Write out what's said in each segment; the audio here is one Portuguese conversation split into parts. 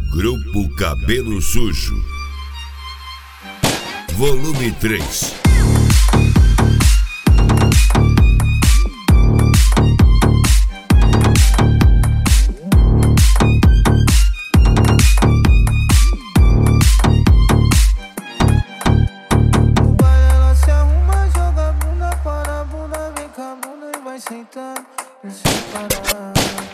Grupo Cabelo Sujo, Volume 3. Sentando, sem parar.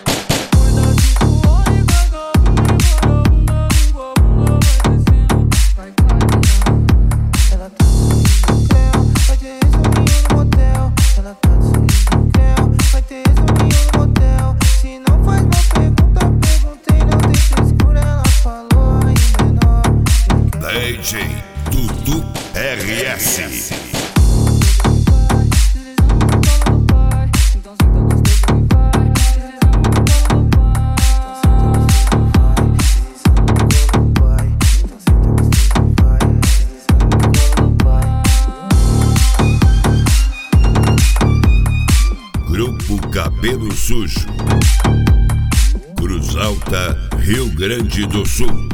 Ela tá sorrindo creu, vai ter resuminho no motel. Ela tá sorrindo creu, vai ter resuminho no motel. Se não faz uma pergunta, perguntei, não tem frescura. Ela falou aí menor. DJ Dudu RS. Grupo Cabelo Sujo, Cruz Alta, Rio Grande do Sul.